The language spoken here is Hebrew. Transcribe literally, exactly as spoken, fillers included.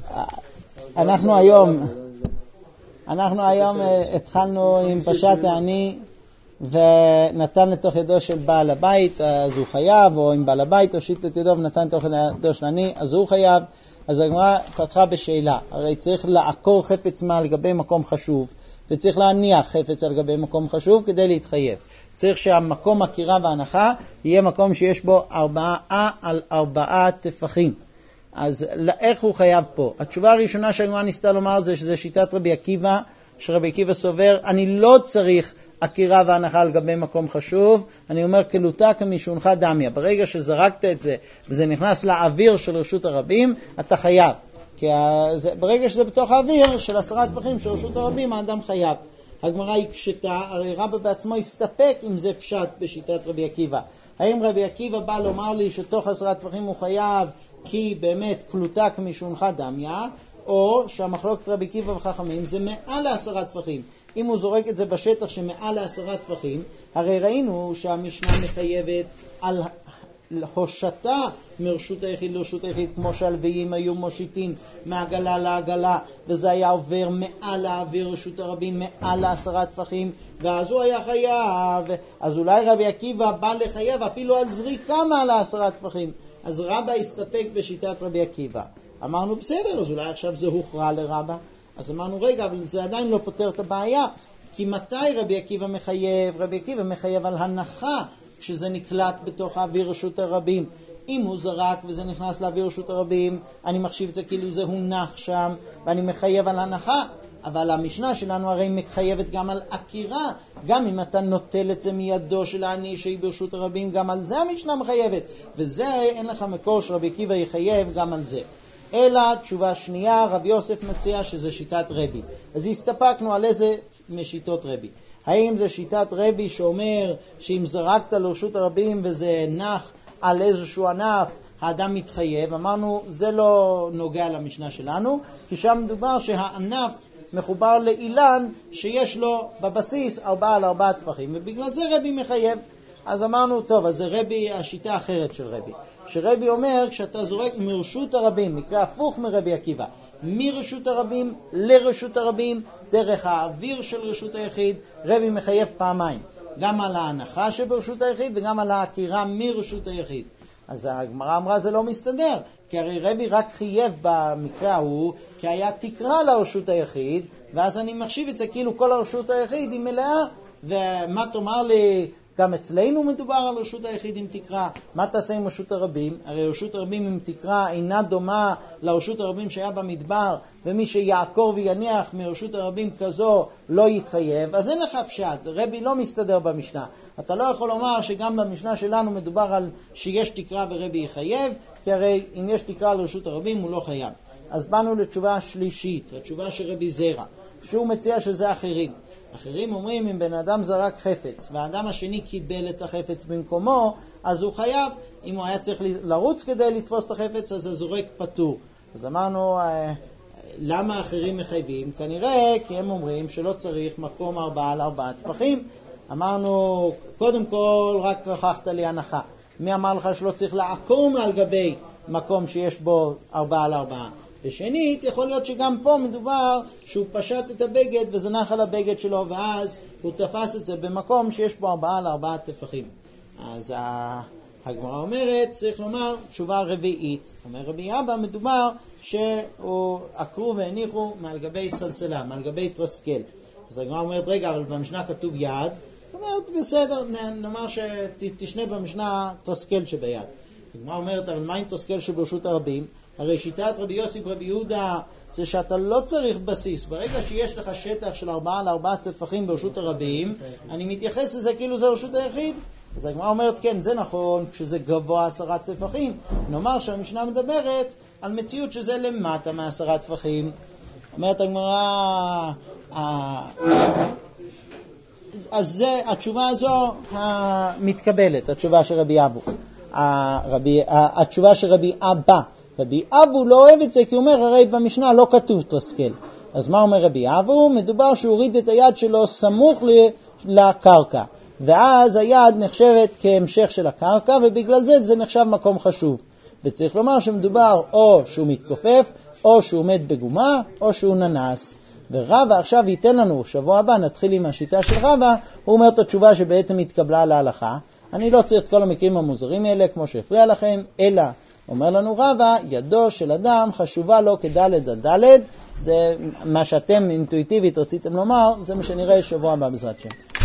אנחנו היום, אנחנו היום התחלנו עם פשט העני ונתן לתוך ידו של בעל הבית, אז הוא חייב, או עם בעל הבית הושיט את ידו ונתן לתוך ידו של העני, אז הוא חייב. אז הגמרא פתחה בשאלה, הרי צריך לעקור חפץ מה לגבי מקום חשוב, וצריך להניח חפץ על גבי מקום חשוב כדי להתחייב. צריך שהמקום עקירה והנחה יהיה מקום שיש בו ארבעה על ארבעה טפחים. אז איך הוא חייב פה? התשובה הראשונה שהגמרא ניסתה לומר זה שזה שיטת רבי עקיבא, שרבי עקיבא סובר, אני לא צריך עקירה והנחה על גבי מקום חשוב, אני אומר כלותה כמשונך דמיה. ברגע שזרקת את זה וזה נכנס לאוויר של רשות הרבים, אתה חייב. כי זה, ברגע שזה בתוך האוויר של עשרה טפחים של רשות הרבים, האדם חייב. הגמרא היא קשתה, הרי רבא בעצמו הסתפק אם זה פשט בשיטת רבי עקיבא. האם רבי עקיבא בא לומר לי שתוך עשרה טפחים הוא חייב כי באמת כלותה כמשונך דמיה, או שהמחלוקת רבי עקיבא וחכמים זה מעל לעשרה טפחים. אם הוא זורק את זה בשטח שמעל לעשרה טפחים, הרי ראינו שהמשנה מחייבת על הושטה מרשות היחיד לרשות היחיד, כמו שהלוויים היו מושיטים מעגלה לעגלה, וזה היה עובר מעל האוויר רשות הרבים, מעל לעשרה טפחים, ואז הוא היה חייב. אז אולי רבי עקיבא בא לחייב אפילו על זריקה מעל לעשרה טפחים. אז רבא הסתפק בשיטת רבי עקיבא. אמרנו בסדר, אז אולי עכשיו זה הוכרע לרבא. אז אמרנו רגע, אבל זה עדיין לא פותר את הבעיה, כי מתי רבי עקיבא מחייב? רבי עקיבא מחייב על הנחה כשזה נקלט בתוך האוויר רשות הרבים. אם הוא זרק וזה נכנס לאוויר רשות הרבים, אני מחשיב את זה כאילו זה הונח שם, ואני מחייב על הנחה. אבל המשנה שלנו הרי מחייבת גם על עקירה, גם אם אתה נוטל את זה מידו של העני שהיא ברשות הרבים, גם על זה המשנה מחייבת, וזה אין לך מקור שרבי עקיבא יחייב גם על זה. אלא תשובה שנייה, רב יוסף מציע שזה שיטת רבי. אז הסתפקנו על איזה משיטות רבי. האם זה שיטת רבי שאומר שאם זרקת לרשות הרבים וזה נח על איזשהו ענף, האדם מתחייב? אמרנו, זה לא נוגע למשנה שלנו, כי שם מדובר שהענף מחובר לאילן שיש לו בבסיס ארבעה על ארבעה טפחים, ובגלל זה רבי מחייב. אז אמרנו, טוב, אז זה רבי, השיטה האחרת של רבי. שרבי אומר, כשאתה זורק מרשות הרבים, מקרה הפוך מרבי עקיבא, מרשות הרבים לרשות הרבים, דרך האוויר של רשות היחיד, רבי מחייב פעמיים. גם על ההנחה שברשות היחיד וגם על העקירה מרשות היחיד. אז הגמרא אמרה זה לא מסתדר, כי הרי רבי רק חייב במקרה ההוא, כי היה תקרה לרשות היחיד, ואז אני מחשיב את זה כאילו כל הרשות היחיד היא מלאה, ומה תאמר לי, גם אצלנו מדובר על רשות היחיד עם תקרה, מה תעשה עם רשות הרבים? הרי רשות הרבים עם תקרה אינה דומה לרשות הרבים שהיה במדבר, ומי שיעקור ויניח מרשות הרבים כזו לא יתחייב, אז אין לך פשט, רבי לא מסתדר במשנה. אתה לא יכול לומר שגם במשנה שלנו מדובר על שיש תקרה ורבי יחייב, כי הרי אם יש תקרה לרשות הרבים הוא לא חייב. אז באנו לתשובה השלישית, התשובה של רבי זרע, שהוא מציע שזה אחרים. אחרים אומרים אם בן אדם זרק חפץ והאדם השני קיבל את החפץ במקומו, אז הוא חייב. אם הוא היה צריך לרוץ כדי לתפוס את החפץ, אז הזורק פטור. אז אמרנו, למה אחרים מחייבים? כנראה כי הם אומרים שלא צריך מקום ארבעה על ארבעה טפחים. אמרנו, קודם כל רק הוכחת לי הנחה. מי אמר לך שלא צריך לעקור מעל גבי מקום שיש בו ארבעה על ארבעה? ושנית, יכול להיות שגם פה מדובר שהוא פשט את הבגד וזנח על הבגד שלו, ואז הוא תפס את זה במקום שיש בו ארבעה על ארבעה טפחים. אז הגמרא אומרת, צריך לומר תשובה רביעית. אומר רבי אבא, מדובר שהוא עקרו והניחו מעל גבי סלסלה, מעל גבי טרסקל. אז הגמרא אומרת, רגע, אבל במשנה כתוב יד. זאת אומרת, בסדר, נאמר שתשנה במשנה טרסקל שביד. הגמרא אומרת, אבל מה עם טרסקל שברשות הרבים? הרי שיטת רבי יוסי ורבי יהודה זה שאתה לא צריך בסיס. ברגע שיש לך שטח של ארבעה על ארבעה טפחים ברשות הרבים, אני מתייחס לזה כאילו זה רשות היחיד. אז הגמרא אומרת, כן, זה נכון, כשזה גבוה עשרה טפחים. נאמר שהמשנה מדברת על מציאות שזה למטה מעשרה טפחים. אומרת הגמרא, אז זה, התשובה הזו המתקבלת, התשובה של רבי אבו. הרבי, התשובה של רבי אבא. רבי אבו לא אוהב את זה, כי הוא אומר, הרי במשנה לא כתוב טרסקל. אז מה אומר רבי אבו? מדובר שהוא הוריד את היד שלו סמוך לקרקע. ואז היד נחשבת כהמשך של הקרקע, ובגלל זה זה נחשב מקום חשוב. וצריך לומר שמדובר או שהוא מתכופף, או שהוא מת בגומה, או שהוא ננס. ורבא עכשיו ייתן לנו, שבוע הבא נתחיל עם השיטה של רבא, הוא אומר את התשובה שבעצם התקבלה להלכה. אני לא צריך את כל המקרים המוזרים האלה, כמו שהפריע לכם, אלא אומר לנו רבא, ידו של אדם חשובה לו כדלת עד דלת, זה מה שאתם אינטואיטיבית רציתם לומר, זה מה שנראה שבוע הבא בעזרת השם.